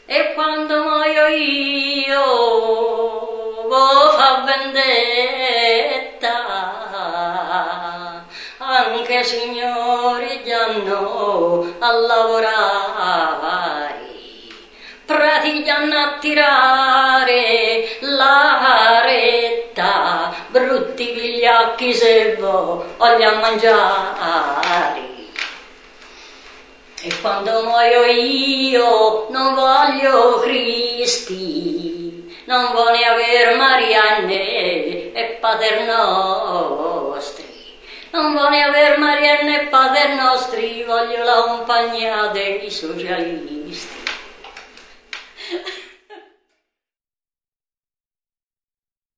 E quando muoio io, vo fa vendetta, anche signori gli hanno a lavorare, pratigliano a tirare la retta, brutti vigliacchi se voglio mangiare. E quando muoio io non voglio Cristi, non voglio aver Marianne e Paternostri, non voglio aver Marianne e Paternostri, voglio la compagnia dei socialisti.